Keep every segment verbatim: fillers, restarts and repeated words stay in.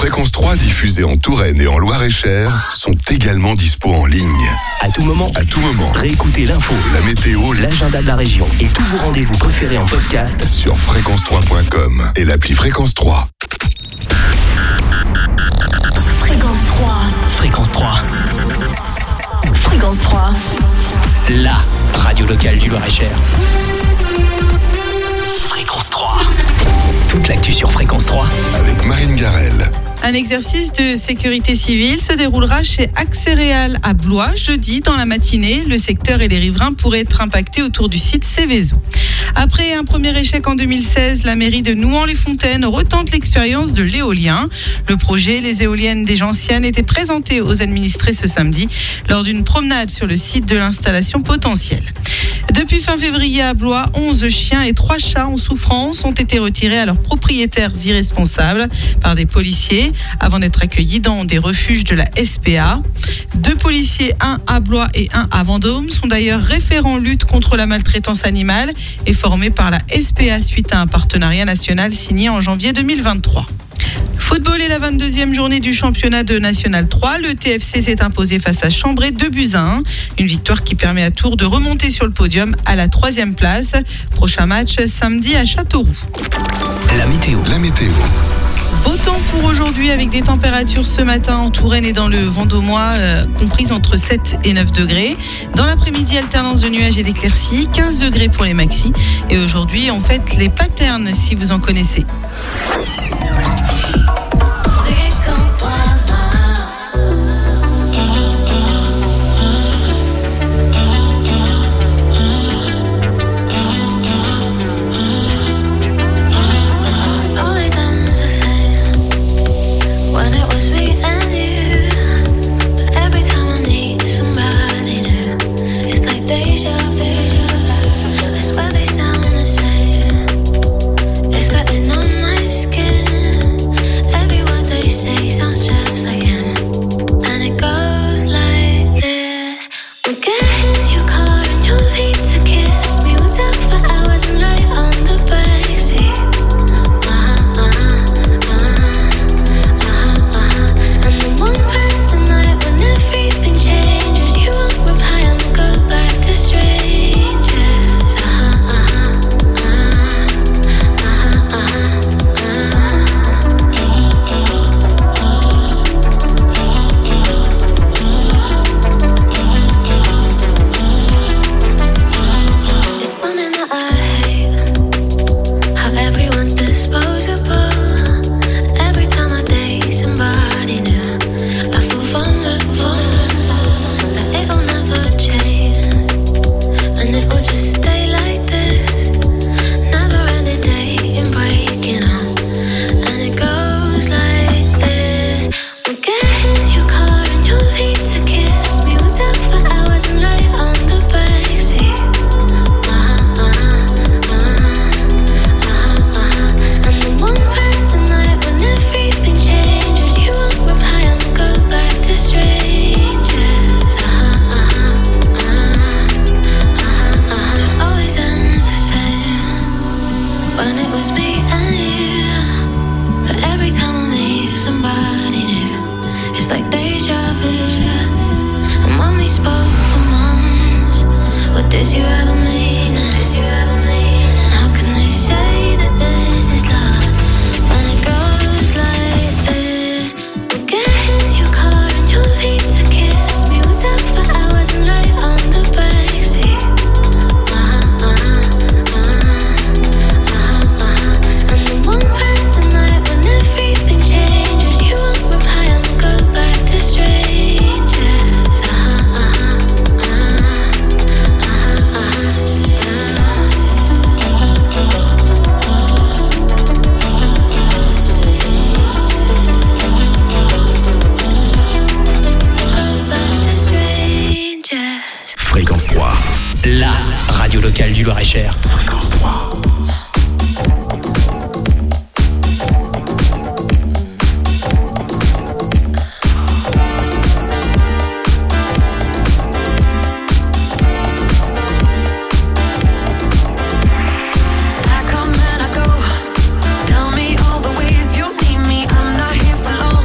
Fréquence trois diffusées en Touraine et en Loir-et-Cher sont également dispo en ligne. À tout moment, À tout moment. réécoutez l'info, La météo l'agenda de la région et tous vos rendez-vous préférés en podcast sur fréquence trois point com et l'appli Fréquence trois. Fréquence trois. Fréquence trois, Fréquence trois. la radio locale du Loir-et-Cher. Fréquence trois. Toute l'actu sur Fréquence trois. Avec Marine Garel. Un exercice de sécurité civile se déroulera chez Axéréal à Blois jeudi dans la matinée. Le secteur et les riverains pourraient être impactés autour du site Céveso. Après un premier échec en deux mille seize, la mairie de Nouan-les-Fontaines retente l'expérience de l'éolien. Le projet Les éoliennes des Gentianes était présenté aux administrés ce samedi lors d'une promenade sur le site de l'installation potentielle. Depuis fin février à Blois, onze chiens et trois chats en souffrance ont été retirés à leurs propriétaires irresponsables par des policiers avant d'être accueillis dans des refuges de la S P A. Deux policiers, un à Blois et un à Vendôme, sont d'ailleurs référents lutte contre la maltraitance animale et formés par la S P A suite à un partenariat national signé en janvier deux mille vingt-trois. Football et la vingt-deuxième journée du championnat de National trois. Le T F C s'est imposé face à Chambray deux buts à un. Une victoire qui permet à Tours de remonter sur le podium à la troisième place. Prochain match samedi à Châteauroux. La météo. La météo. Beau temps pour aujourd'hui avec des températures ce matin en Touraine et dans le Vendômois euh, comprises entre sept et neuf degrés. Dans l'après-midi, alternance de nuages et d'éclaircies, quinze degrés pour les maxis. Et aujourd'hui, on fête les paternes si vous en connaissez. La radio locale du Loir-et-Cher. Fréquence trois. Tell me all the ways you need me. I'm not here for long.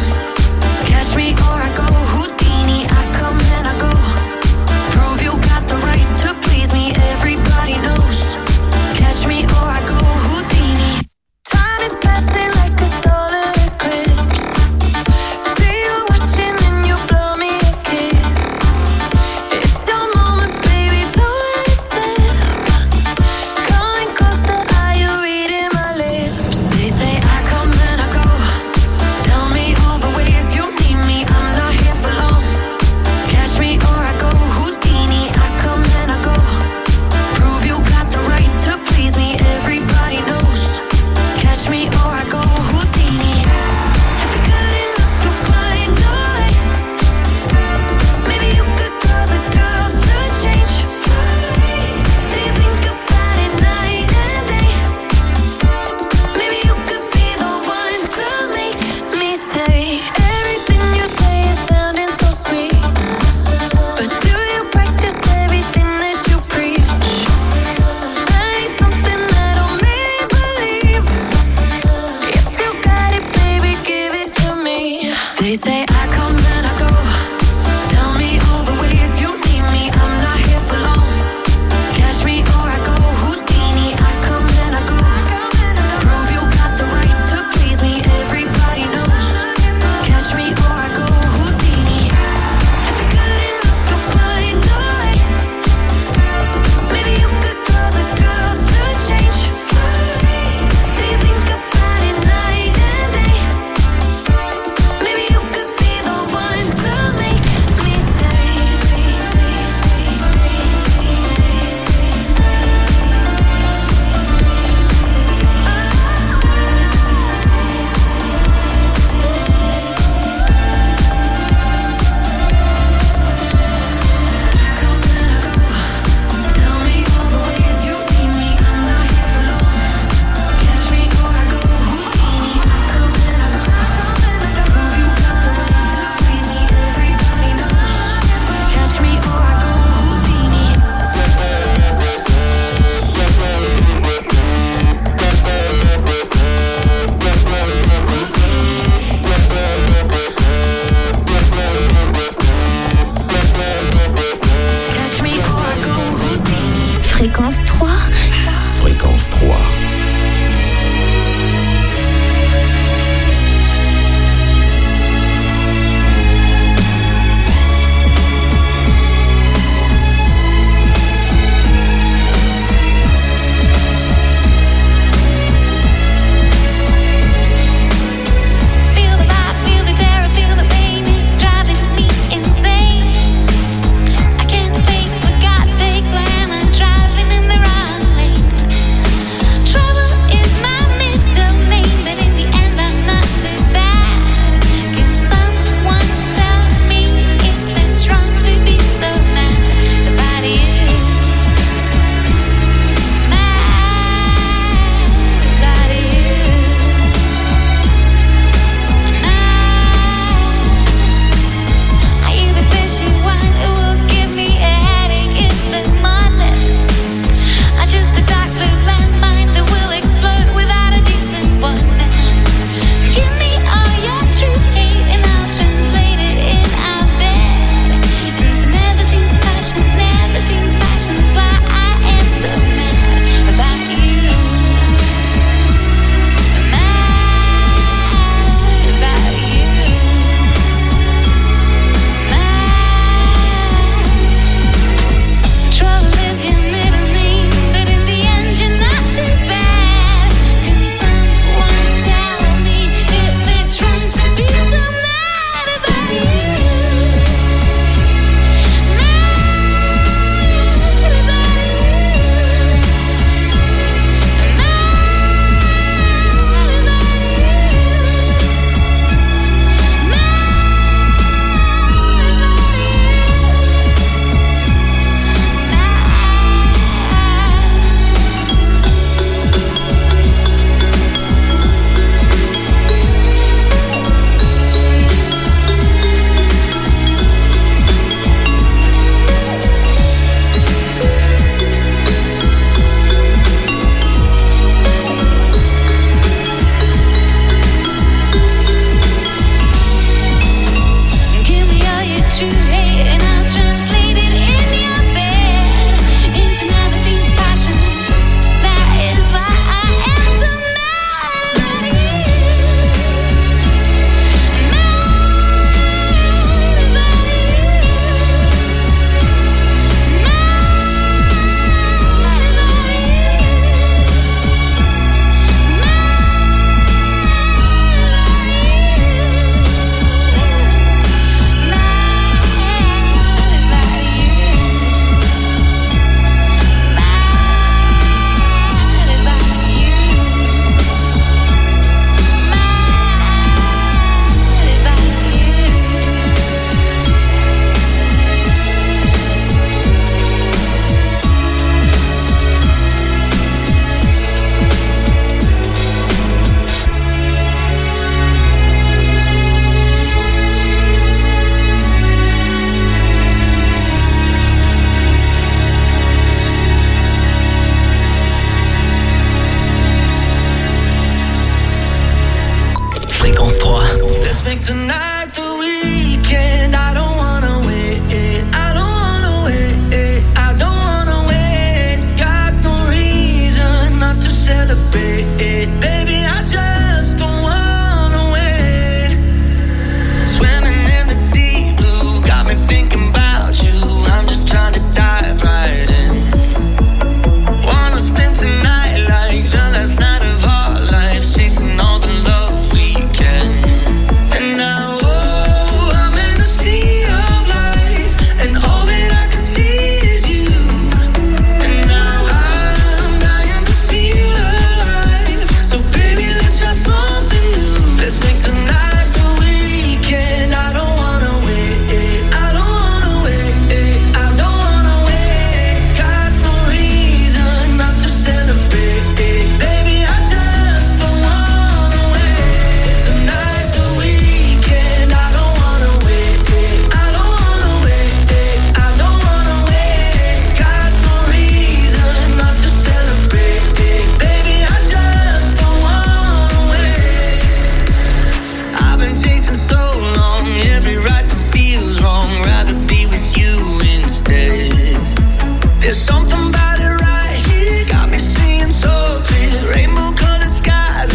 make tonight the weekend. I don't wanna wait, I don't wanna wait, I don't wanna wait. Got no reason not to celebrate, baby, I just don't wanna wait. Swimming in the deep blue, got me thinking about you. I'm just trying to dive right in. Wanna spend tonight like the last night of our lives, chasing all the love we can. And now, oh, I'm in a sea of lights, and all that I can see is you. And now I'm dying to feel alive, so baby, let's try something new. Let's make tonight the weekend. I don't wanna wait, I don't wanna wait, I don't wanna wait. Got no reason not to celebrate, baby, I just don't wanna wait. Tonight's the weekend. I don't wanna wait, I don't wanna wait, I don't wanna wait. Got no reason not to celebrate, baby, I just don't wanna wait. I've been chasing so long, every right that feels wrong, rather be with you instead. There's something about it right here, got me seeing so clear, rainbow colored skies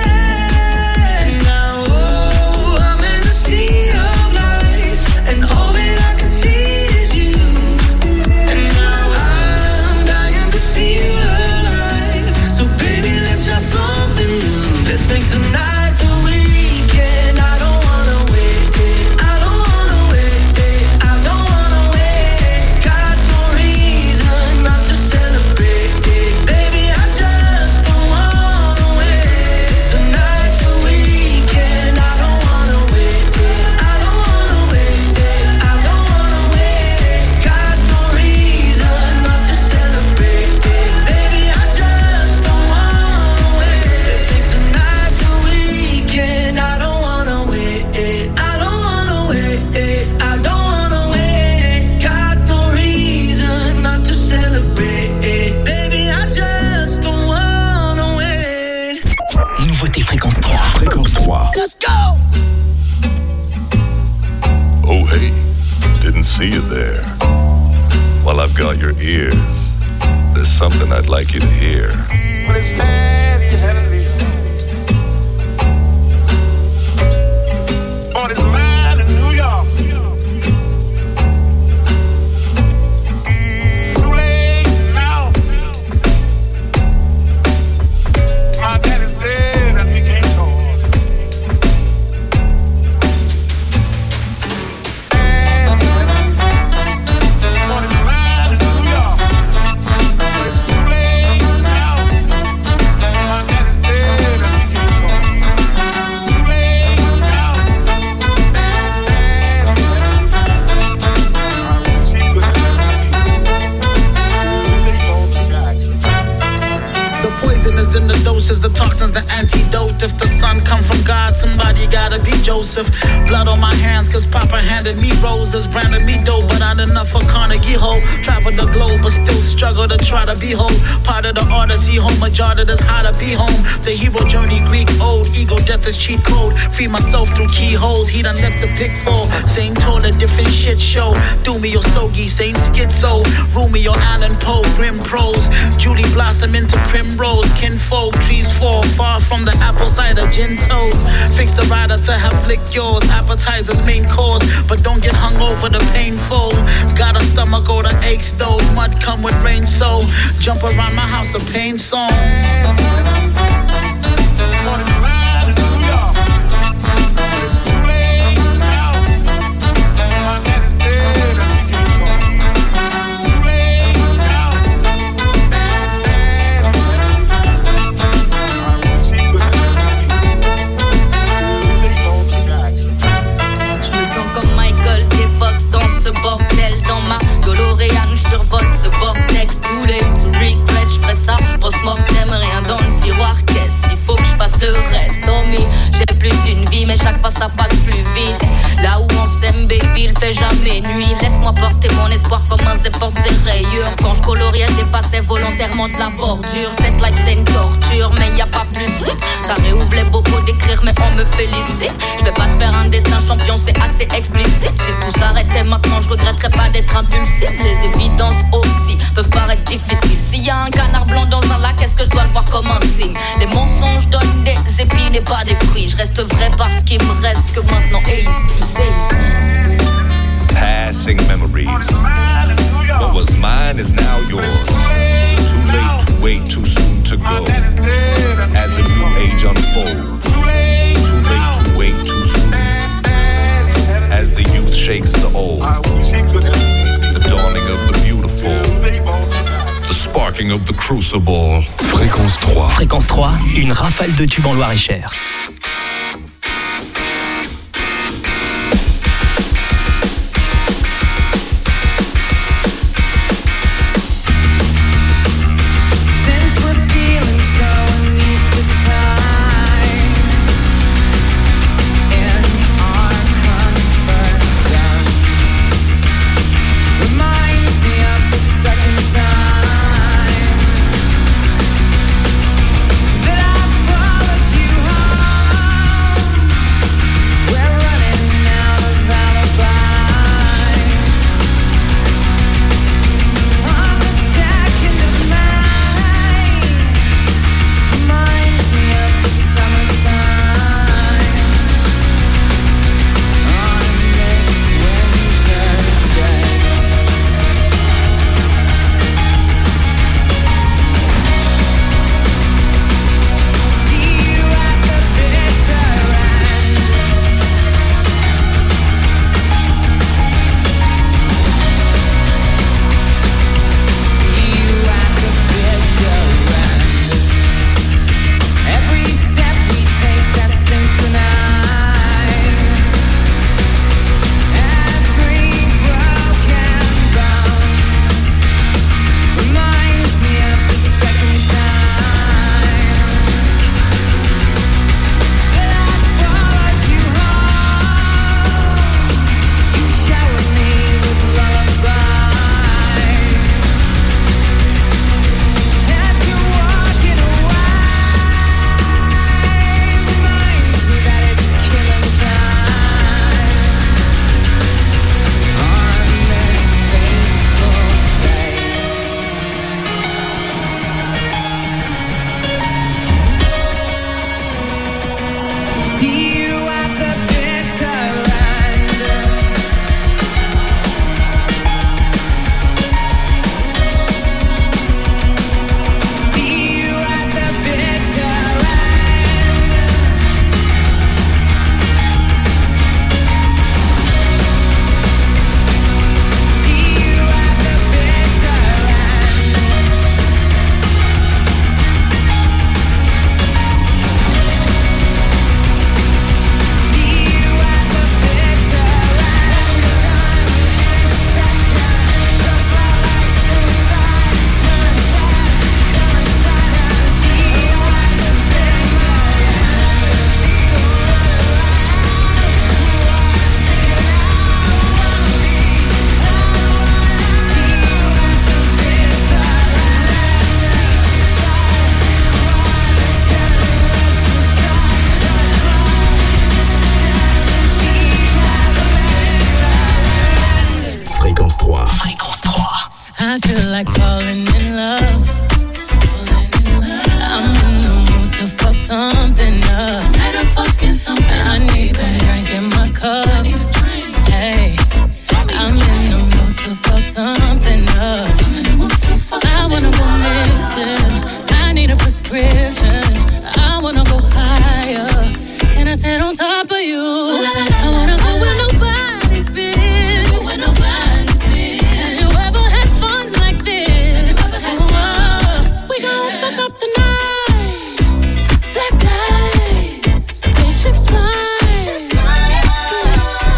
ahead. Now, oh, I'm in a sea of lights, and all that I can see is you. And now I'm dying to feel alive, so baby, let's try something new. Let's make tonight the weekend. I don't wanna wait, I don't wanna wait, I don't wanna wait. Got no reason not to celebrate, baby, I just don't wanna wait. Tonight's the weekend. I don't wanna wait, I don't wanna wait, I don't wanna wait. Got no reason not to celebrate, baby, I just don't wanna wait. Let's make tonight the weekend. I don't wanna wait, I don't wanna wait, I don't wanna wait. Got no reason not to celebrate, baby, I just don't wanna wait. Nouveauté Fréquence trois. Fréquence trois. Let's go! Oh, hey, didn't see you there. Well, I've got your ears. There's something I'd like you to hear. When it's steady, heavily on his mind in New York. Too late now. My dad is dead and he can't talk. On his mind in New York. But it's too late now. My dad is dead and he can't talk. Too late now. See goodness. They go to God. The poison is in the doses, the toxins, the antidote. If the son come from God, somebody gotta be Joseph. Blood on my hands, cause Papa handed me roses, branded me dope, but not enough for Carnegie Hall. Travel the globe, but still struggle to try to be whole. Part of the Odyssey, home majority that's how to be home. The hero journey, Greek old, ego death is cheat code. Free myself through keyholes, he done left the pitfall. Same toilet, different shit show. Do me your stogie, same schizo. Rumi or Allen Poe, grim prose. Julie blossom into primrose. Kinfolk, trees fall far from the apple cider gin toast. Fix the rider to have lick yours. Appetizers main course, but don't get hung over the painful. Got a stomach or the aches though. Mud come with rain, so jump around my house a pain song. On his mind in New York. But it's too late now. My dad is dead and he can't talk. Too late now. See goodness. They go to God. Je me sens comme Michael J. Fox dans ce bordel. Dans ma DeLorean, je survole ce vortex. Too late to regret, je ferai ça post-mortem, rien dans le tiroir. Qu'est-ce il faut que je fasse le reste? Oh me, j'ai plus d'une vie, mais chaque fois ça passe plus vite. Là où on s'aime, baby, il fait jamais nuit. Laisse-moi porter mon espoir comme un zé porte ses rayures. Quand je coloriais, dépassais volontairement de la bordure. Cette life c'est une torture, mais y a pas plus sweet. Ça réouvre les bobos d'écrire, mais on me félicite. Je vais pas te faire un l'avion, c'est assez explicite. Si tout s'arrêtait maintenant, je regretterais pas d'être impulsif. Les évidences aussi peuvent paraître difficiles. S'il y a un canard blanc dans un lac, est-ce que je dois le voir comme un signe? Les mensonges donnent des épines et pas des fruits. Je reste vrai parce qu'il me reste que maintenant et ici, c'est ici. Passing memories. What was mine is now yours. Too late to wait, too soon to go. As a new age unfolds. Too late to wait, too soon. As the youth shakes the old. The dawning of the beautiful. The sparking of the crucible. Fréquence trois. Fréquence trois, une rafale de tubes en Loir-et-Cher. I feel like falling in love. I'm in the mood to fuck something up. Tonight I'm fucking something. I need some drink in my cup. Hey, I'm in the mood to fuck something up. I wanna go missing. I need a prescription. I wanna go higher. Can I sit on top of you? I wanna go where nobody's been. Where nobody's been. Have you ever had fun like this? Oh, we gon' fuck up the night. Black lights, spaceships fly.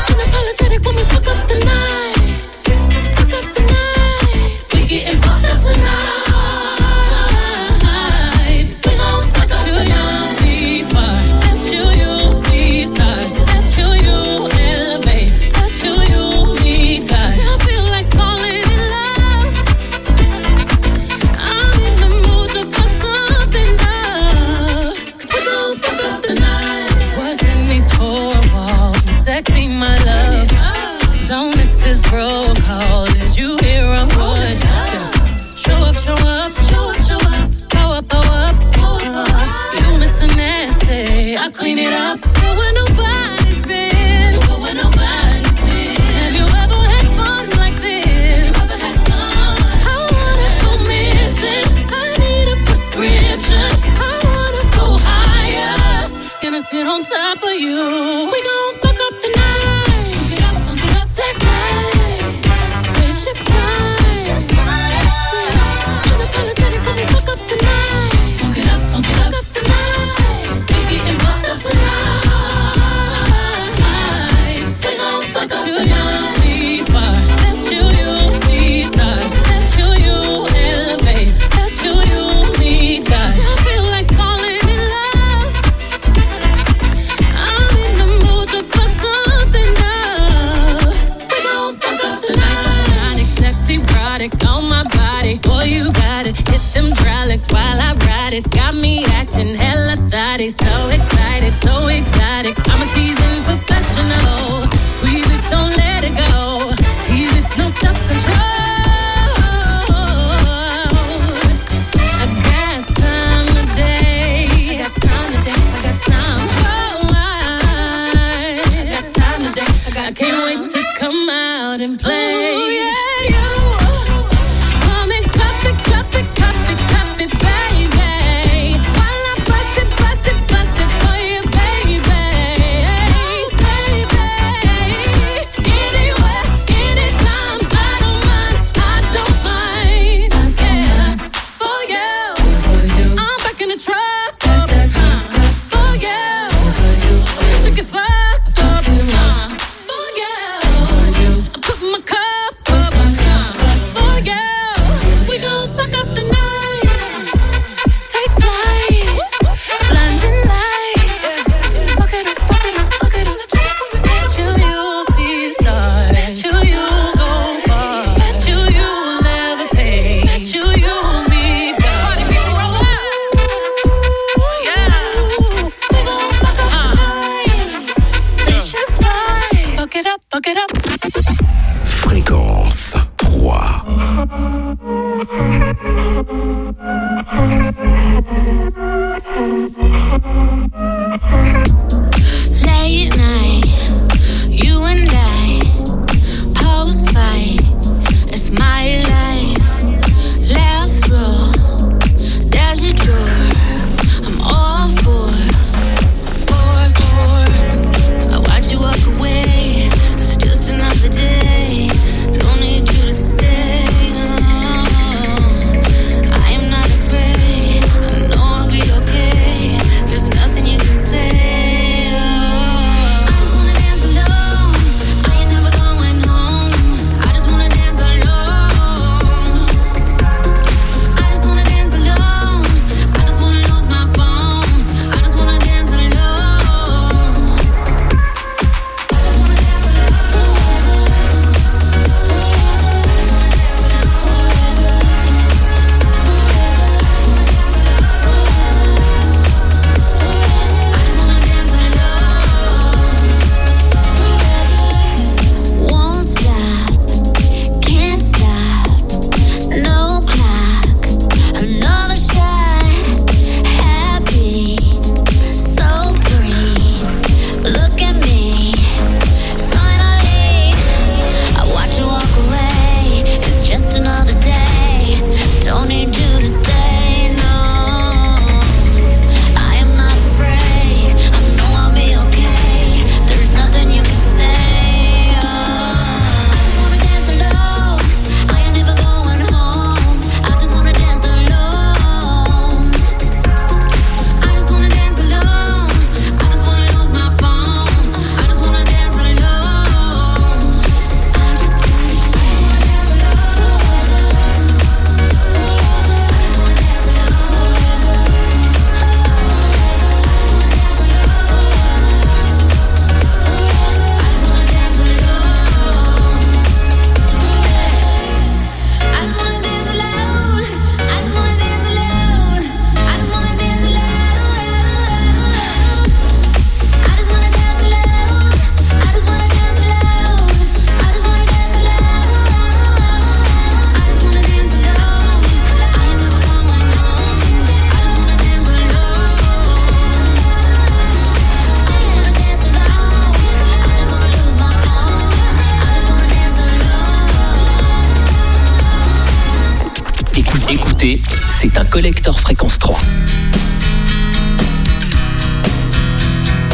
sit on top of you. We gon' fuck up the night. Fuck it up, fuck it up, black lights. Spaceships fly. Unapologetic when we fuck up the night. Funk it up, funk it up, fuck up the night. We getting fucked up tonight. We gon' fuck up the night. See far, let you, you see stars. Let you, you elevate. Let you, you meet God. I feel like falling in love. I'm in the mood to fuck something up. We gon' fuck up the night. Sonic, sexy, erotic on my body. Boy, you got it. Hit them hydraulics while I ride it. Got me acting hella thotty. So excited, so exotic. I'm a seasoned professional. Squeeze it, don't let it go. Tease it, no self-control. I got time today. I got time today. I got time. Oh, I, I got time today. I, got I can't time. Wait to come out and play. Ooh, yeah, you. Come and cup it, cup it, cup it, cup it, baby. While I bust it, bust it, bust it for you, baby. Baby. Anywhere, anytime. I don't mind, I don't mind. Yeah. For you. I'm back in the truck. For you. Chicken fucked up. For you. I put my cup up. For you. We gon' fuck up the night. Take flight. Blinding lights. Fuck it up, fuck it up, fuck it up. Bet you you see stars. Bet you you go far. Bet you you levitate. Bet you you meet God. Party people roll out. Yeah. We gon' fuck up the night. Spaceships fly. Fuck it up, fuck it up. Fréquence trois. Late night, you and I, post fight, it's my life. Last row, there's your door. I'm all for, for, for. I watch you walk away. It's just another day. Don't need you to stay. No. I am not afraid. I know I'll be okay. There's nothing you can say. Écoutez, c'est un collector fréquence trois.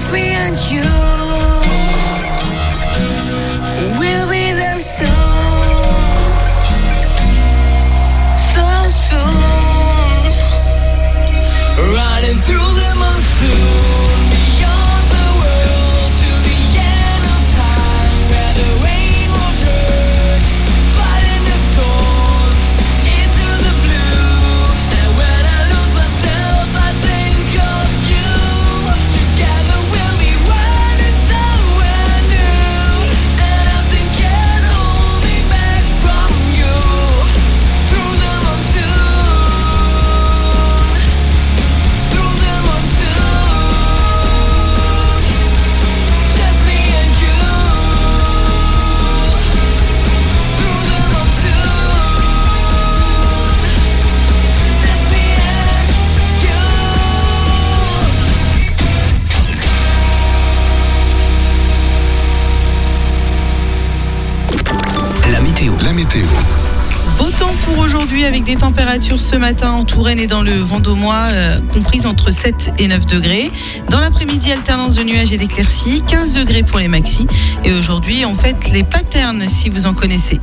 Just me and you. We'll be there soon. So soon. Riding through the monsoon. Beyond the world to the end of time. Where the rain will turn. Fighting the storm. Into the blue. And when I lose myself, I think of you. Together we'll be running somewhere new. And nothing can hold me back from you. Through the monsoon. Through the monsoon. Just me and you. Through the monsoon. Just me and you. La météo. La météo. Beau temps pour aujourd'hui avec des températures ce matin en Touraine et dans le Vendômois euh, comprises entre sept et neuf degrés. Dans l'après-midi, alternance de nuages et d'éclaircies, quinze degrés pour les maxis. Et aujourd'hui, on fête les paternes si vous en connaissez.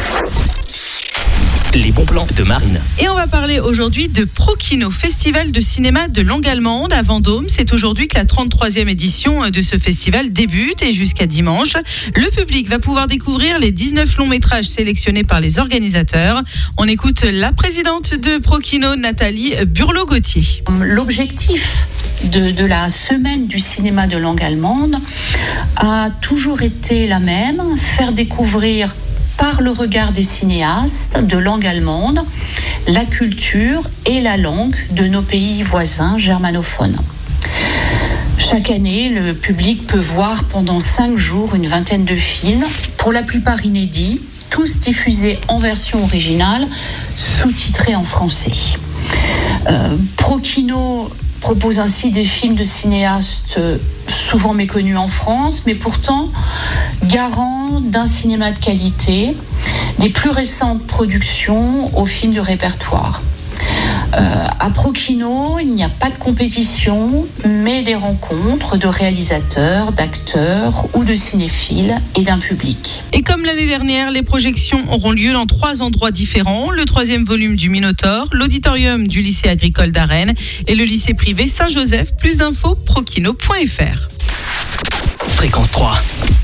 Les bons plans de Marine. Et on va parler aujourd'hui de Prokino, festival de cinéma de langue allemande à Vendôme. C'est aujourd'hui que la trente-troisième édition de ce festival débute et jusqu'à dimanche. Le public va pouvoir découvrir les dix-neuf longs métrages sélectionnés par les organisateurs. On écoute la présidente de Prokino, Nathalie Burlot-Gauthier. L'objectif de, de la semaine du cinéma de langue allemande a toujours été la même, faire découvrir par le regard des cinéastes de langue allemande, la culture et la langue de nos pays voisins germanophones. Chaque année, le public peut voir pendant cinq jours une vingtaine de films, pour la plupart inédits, tous diffusés en version originale, sous-titrés en français. Euh, Prokino propose ainsi des films de cinéastes souvent méconnus en France, mais pourtant garant d'un cinéma de qualité, des plus récentes productions aux films de répertoire. Euh, à Prokino, il n'y a pas de compétition, mais des rencontres de réalisateurs, d'acteurs ou de cinéphiles et d'un public. Et comme l'année dernière, les projections auront lieu dans trois endroits différents. Le troisième volume du Minotaure, l'auditorium du lycée agricole d'Arène et le lycée privé Saint-Joseph. Plus d'infos, prokino point f r. Fréquence trois.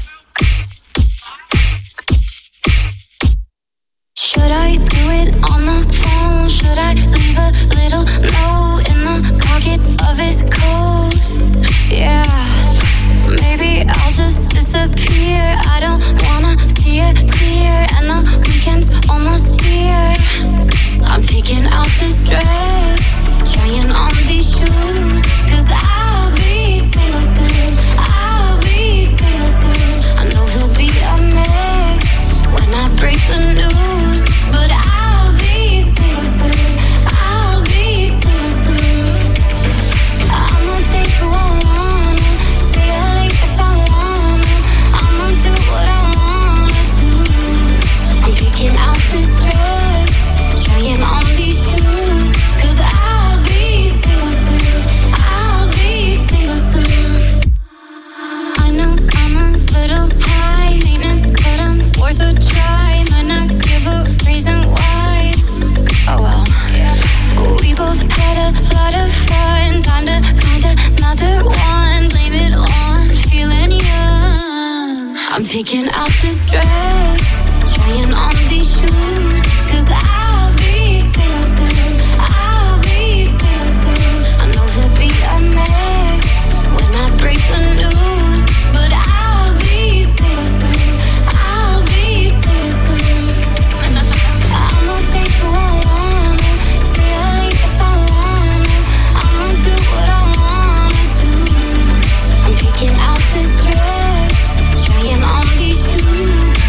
Should I do it on the phone? Should I leave a little note in the pocket of his coat? Yeah, maybe I'll just disappear. I don't wanna see a tear, and the weekend's almost here. I'm picking out this dress, trying on these shoes, 'cause I'll be single soon. I'll be single soon. I know he'll be a mess when I break the news, but I'll be single soon. I'll be single soon. I'ma take who I wanna, stay late if I wanna. I'ma do what I wanna do. I'm picking out this dress, trying on these shoes, 'cause I'll be single soon. I'll be single soon. I know I'm a little high maintenance, but I'm worth a try. Might not give a reason why. Oh well. We both had a lot of fun. Time to find another one. Blame it on feeling young. I'm picking out this dress, trying on these shoes, 'cause I'll be single soon. I'll be single soon. I know he'll be a mess when I break the news, but I'll be single soon. I'll be single soon. I'ma take who I wanna, stay late if I wanna. I'ma do what I wanna do. I'm picking out this dress, trying on these shoes,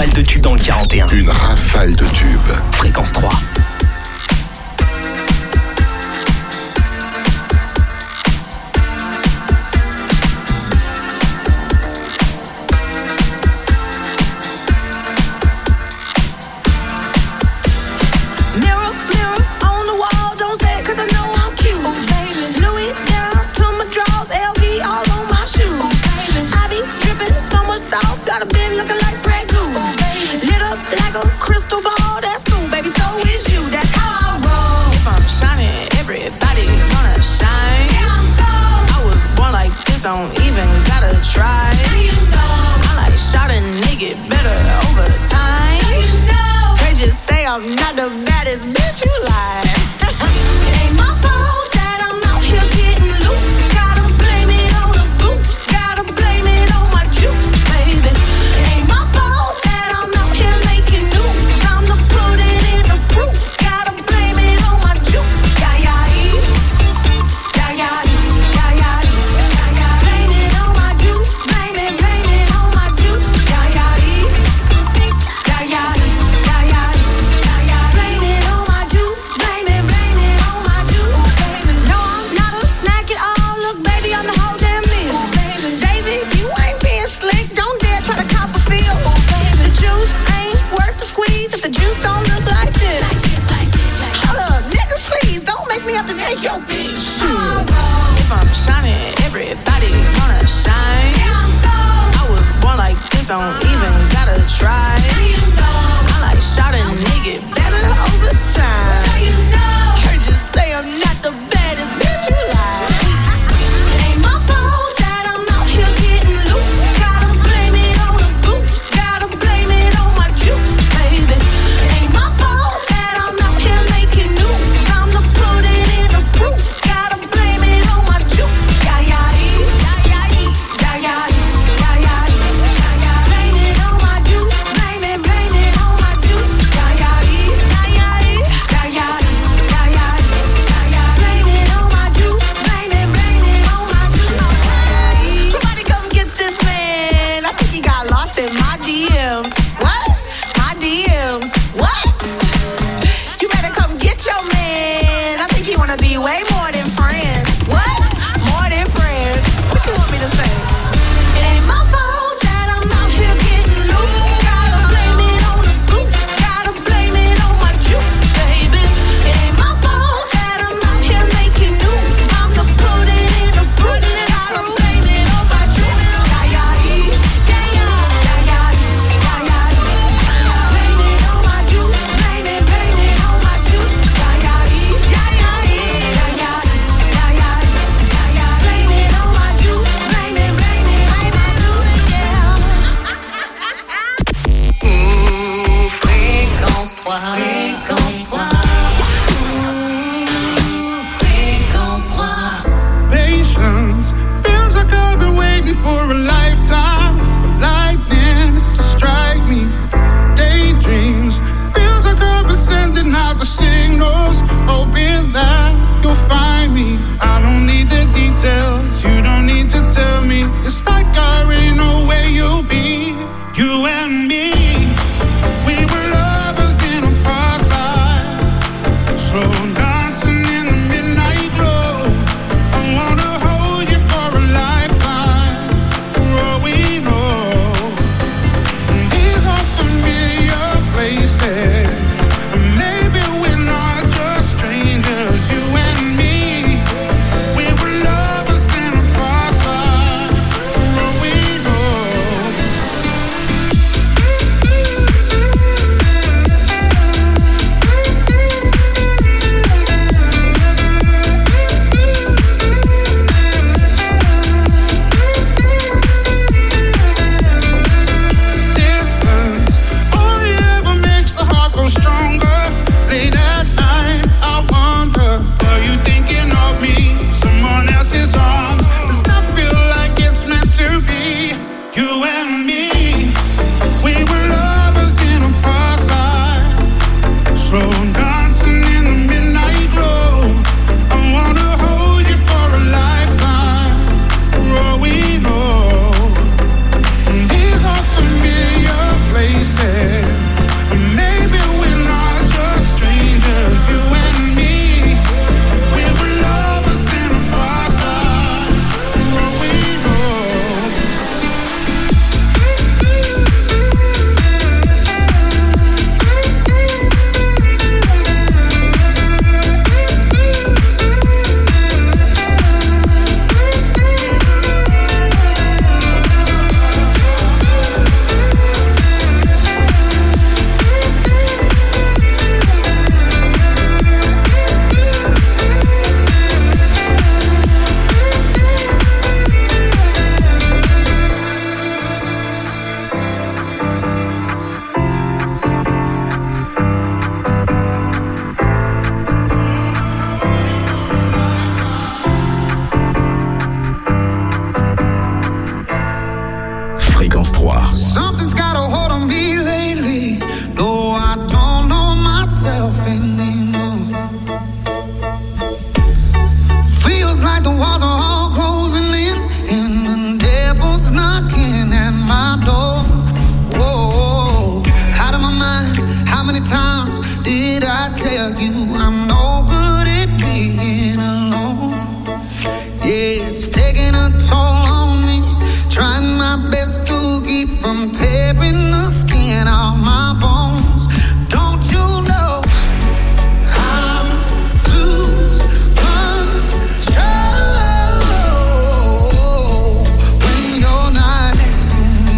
rafale de tubes dans le quarante et un. Une rafale de tubes. Fréquence trois. Don't even gotta try. I like shot a nigga better over time. They just say I'm not the baddest bitch you like. It ain't my fault that I'm out here getting loose. Gotta blame it on the goose. Gotta blame it on my juice, baby. Ain't my fault that I'm out here making news. I'm the put it in the proof. Gotta blame it on my juice. Yeah, yeah, yeah, yeah, yeah. Take your bitch. If I'm shining, everybody gonna shine. I was born like this, don't even gotta try. I like shot a nigga better over time. Heard you say I'm not the baddest bitch you like. It ain't my fault that I'm out here getting loose. Gotta blame it on the goose. Gotta blame it on my juice, baby. Ain't my fault that I'm out here making news. I'm the put it in the proof. Gotta blame it on my juice. Yeah, yeah, yeah, yeah, yeah, yeah, yeah, yeah, yeah. Blame it on my juice. Blame it, blame it on my juice. Yeah, yeah, yeah, yeah, yeah, yeah, yeah, yeah, yeah. Blame it on my juice. Blame it, blame it on my juice. Okay. Somebody come get this man. I think he got lost in my D Ms. What? My D Ms. What? You better come get your man. I think you wanna be way more than friends. What? More than friends. What you want me to say? It ain't my fault that I'm out here getting loose. Gotta blame it on the goose. Gotta blame it on my juice, baby. It ain't my fault that I'm out here making news. I'm the put it in the proof. Gotta blame it on my juice. Yeah, yeah, yeah, yeah, yeah, yeah, yeah, yeah. Blame it on my juice. Blame it, blame it on my juice. Yeah, yeah, yeah, yeah, yeah, yeah, yeah, yeah, yeah. Blame it on my juice. Blame it, blame it on my juice. Yeah. Mmh, fréquence trois, fréquence trois. Mmh, fréquence trois. Patience feels like I've been waiting for a lifetime for lightning to strike me. Daydreams feels like I've been sending out the signals, hoping that you'll find me. I don't need the details, you don't need to tell me. It's like I already know where you'll be. You and me, we were lovers in a past life, slow dancing in the midnight glow. I wanna hold you for a lifetime. trois. Something's got a hold on me lately. No, I don't know myself anymore. Feels like the walls are all closing in, and the devil's knocking at my door. Whoa, out of my mind. How many times did I tell you I'm no good at being alone? Yeah, it's taking a toll on me. Trying my best to keep from tearing the skin off my bones. Don't you know I lose control when you're not next to me?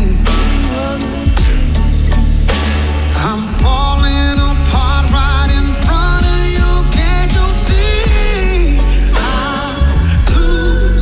I'm falling apart right in front of you. Can't you see? I lose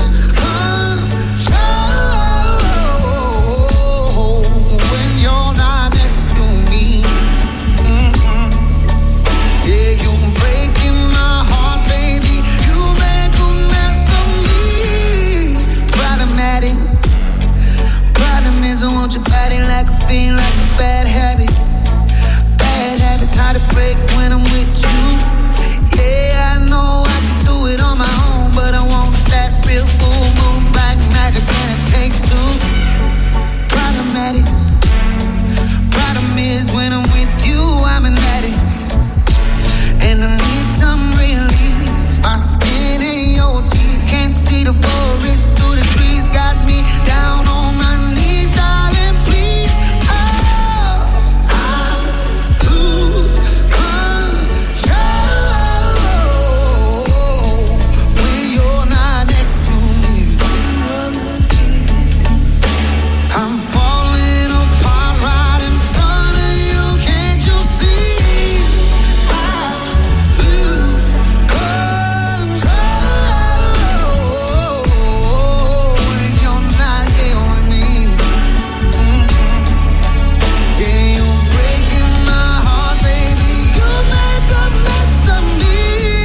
control when you're not next to me. Mm-mm. Yeah, you're breaking my heart, baby. You make a mess of me. Problematic. Problem is, I want your body like a fiend, like a bad habit. Bad habits hard to break when I'm with you. Yeah, I know I can do it on my own, but I want that real full moon black magic, and it takes two. Problematic. Problem is, when I'm with you, I'm an addict, and I need some relief. My skin ain't your teeth, can't see the forest through the trees. Got me down on my knees, darling, please. Oh, I lose control when you're not next to me. I'm falling apart right in front of you. Can't you see? I lose control when you're not here with me. Mm-mm. Yeah, you're breaking my heart, baby. You make a mess of me.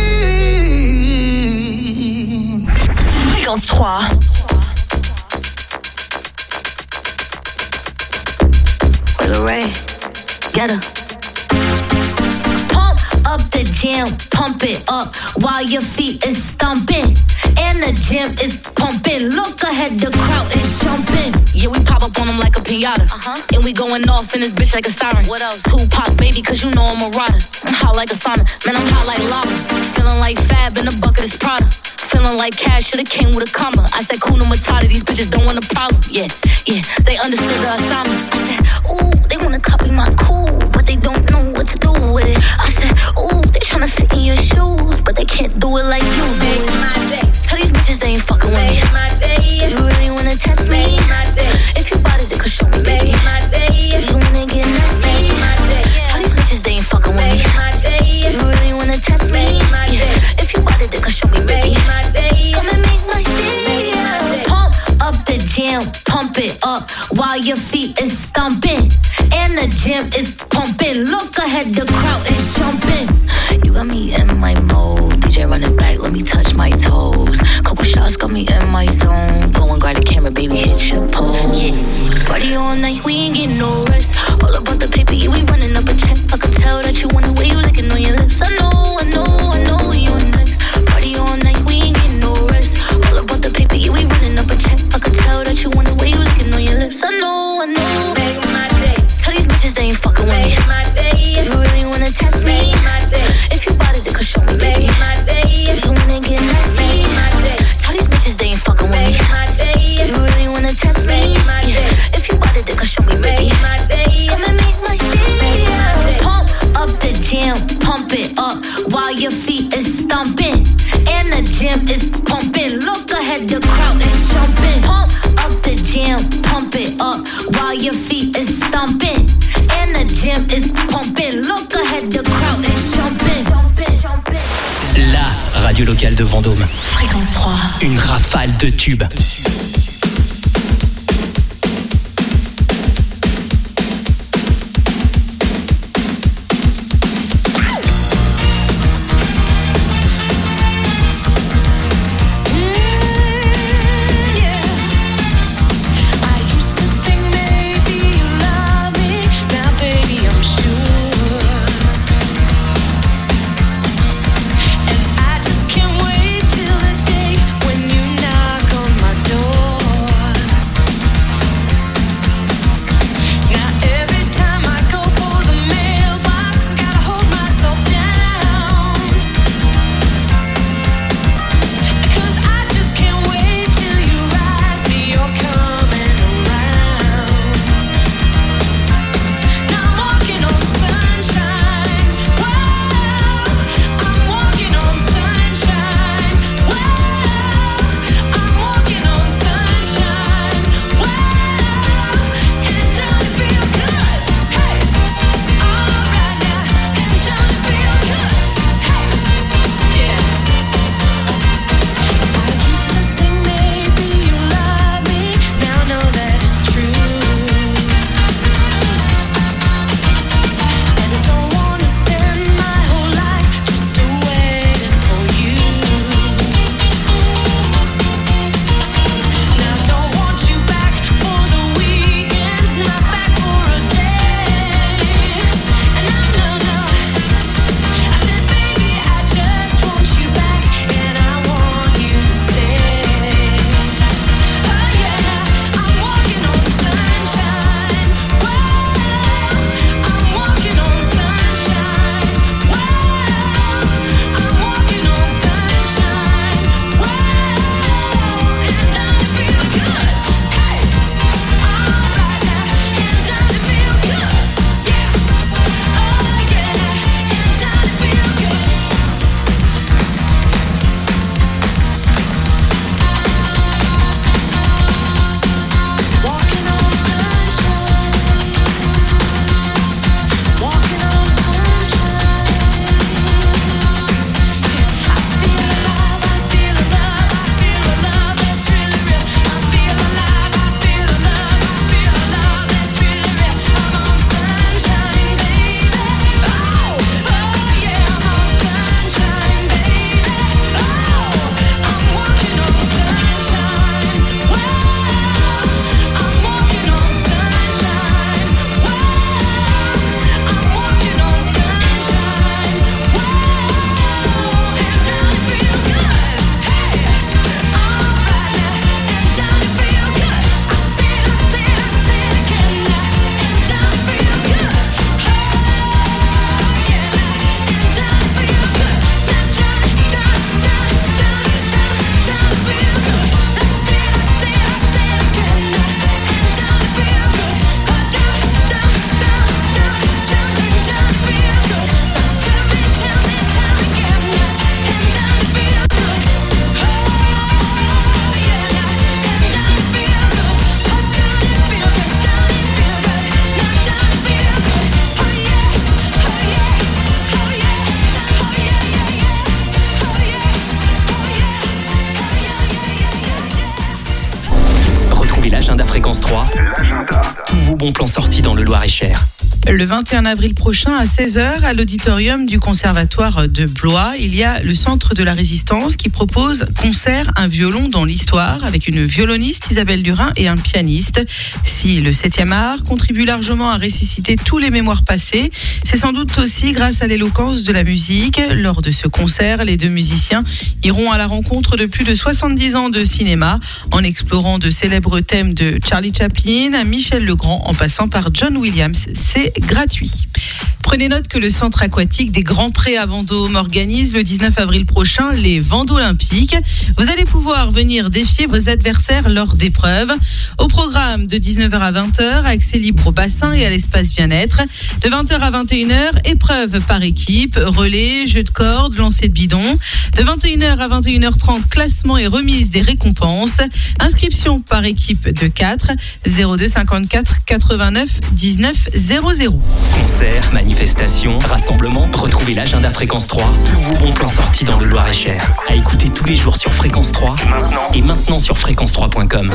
Fréquence trois. Willa Ray, get her. Pump up the jam, pump it up while your feet is stomping. And the gym is pumping. Look ahead, the crowd is jumping. Yeah, we pop up on them like a pinata. Uh-huh. And we going off in this bitch like a siren. What else? Tupac, baby, cause you know I'm a rider. I'm hot like a sauna, man, I'm hot like lava. Feeling like Fab in the bucket is Prada. Feeling like cash, should've came with a comma. I said, cool, no Matata, these bitches don't want a problem. Yeah, yeah, they understood the assignment. I said, ooh, they wanna copy my cool, but they don't know what to do with it. I said, ooh, they tryna fit in your shoes, but they can't do it like you do it. Tell these bitches they ain't fucking with me. You really wanna test me? If you bought it, then could show me, baby. You wanna get nasty? Tell these bitches they ain't fucking with me. You really wanna test me? Yeah. If you bought it, then could show me, baby. Come and make my day. Pump up the jam, pump it up while your feet is stomping. And the gym is pumping. Look ahead, the crowd is jumping. You got me in my mode. D J run it back, let me touch my toes. Couple shots got me in my zone. Go and grab the camera, baby, hit your pose. Yeah. Party all night, we ain't getting no rest. All about the paper, yeah, we running up a check. I can tell that you want the way you licking on your lips. I know, I know, I know you're next. Party all night, we ain't getting no rest. All about the paper, yeah, we running up a check. I can tell that you want the way you licking on your lips. I know, I know. Make my day. Tell these bitches they ain't fucking with me. Make my day. You really wanna test me? Make my day. If you bought it, then could show me, baby. Make my day. You wanna get nasty? Make my day. Tell these bitches they ain't fucking with me. Make my day. You really wanna test me? Make my day. Yeah. If you bought it, then could show me, baby. Make my day. Come and make my day. Pump up the jam, pump it up while your feet is stomping. And the gym is pumping. Look ahead, the crowd is jumping. Pump up the jam, pump it up while your feet is stomping. And the gym is pumping. Look ahead, the crowd is jumping. La radio locale de Vendôme. Fréquence trois. Une rafale de tubes. I used to think maybe Retrouvez l'agenda Fréquence trois. L'agenda. Tous vos bons plans sortis dans le Loir-et-Cher. Le vingt et un avril prochain à seize heures à l'auditorium du Conservatoire de Blois, il y a le Centre de la Résistance qui propose concert un violon dans l'histoire avec une violoniste Isabelle Durin et un pianiste. Si le septième art contribue largement à ressusciter tous les mémoires passées, c'est sans doute aussi grâce à l'éloquence de la musique. Lors de ce concert, les deux musiciens iront à la rencontre de plus de soixante-dix ans de cinéma en explorant de célèbres thèmes de Charlie Chaplin à Michel Legrand en passant par John Williams. C'est gratuit. Prenez note que le centre aquatique des Grands Prés à Vendôme organise le dix-neuf avril prochain les Vendômes Olympiques. Vous allez pouvoir venir défier vos adversaires lors d'épreuves. Au programme de dix-neuf heures à vingt heures, accès libre au bassin et à l'espace bien-être. De vingt heures à vingt et une heures, épreuves par équipe, relais, jeux de cordes, lancer de bidon. De vingt et une heures à vingt et une heures trente, classement et remise des récompenses. Inscription par équipe de quatre, zéro deux cinquante-quatre quatre-vingt-neuf dix-neuf zéro zéro. Concert, manifestation, rassemblement, retrouvez l'agenda Fréquence trois. Tous vos bons plans sortis dans le Loir-et-Cher. À écouter tous les jours sur Fréquence trois maintenant. Et maintenant sur fréquence trois point com.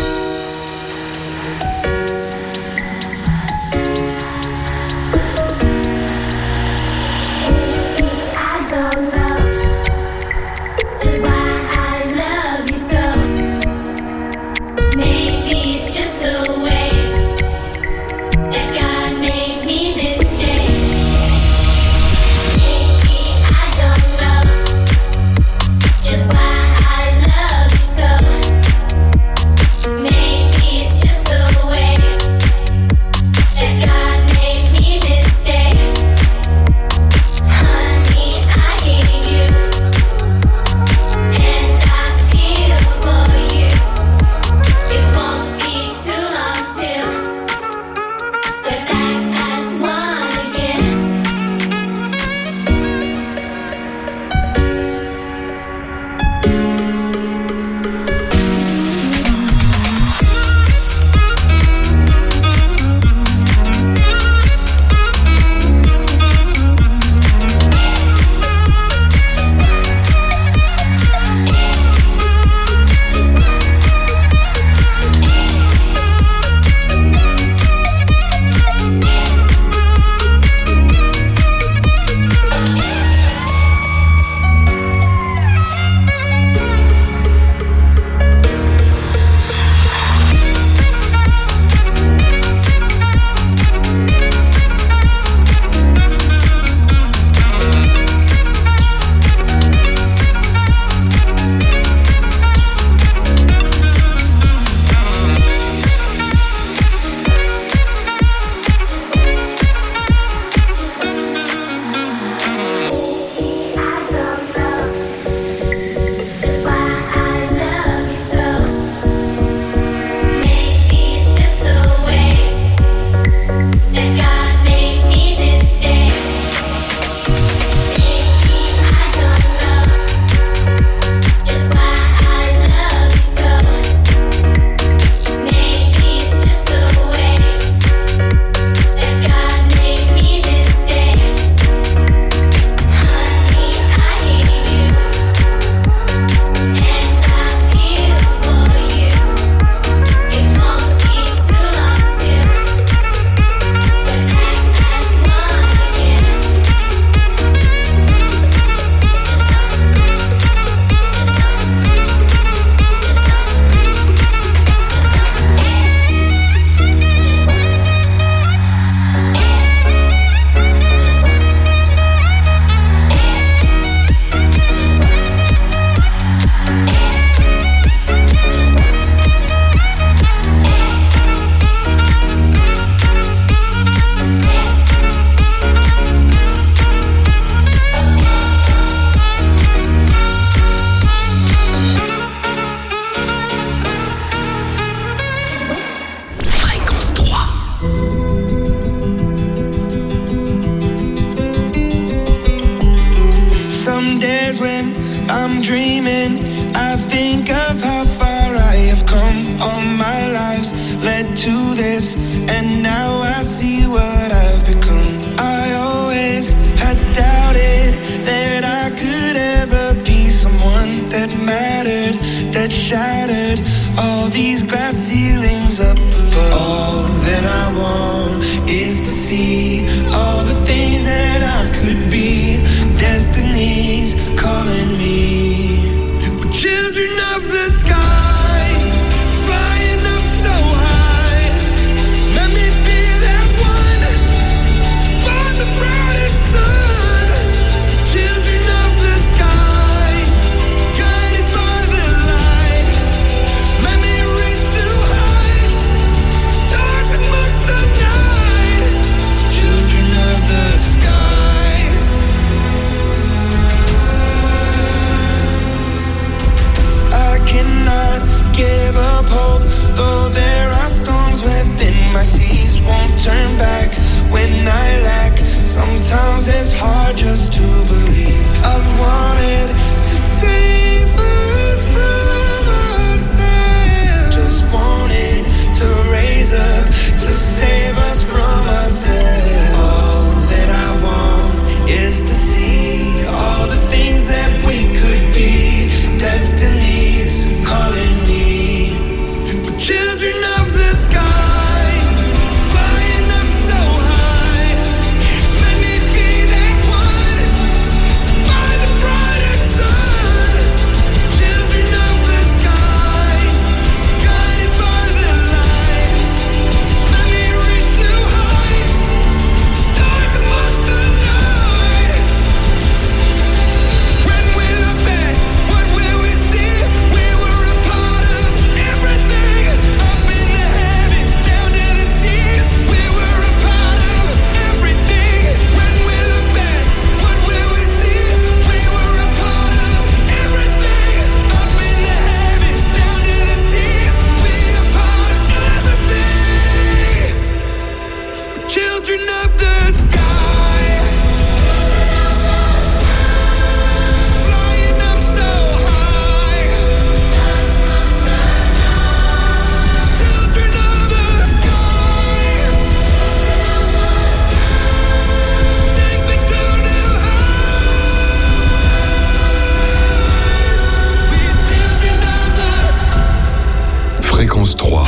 I'm dreaming, I think of how far I have come. All my lives led to this, and now I see what I've become. I always had doubted that I could ever be someone that mattered, that shattered all these glass ceilings up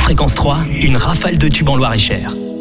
Fréquence trois, une rafale de tubes en Loir-et-Cher.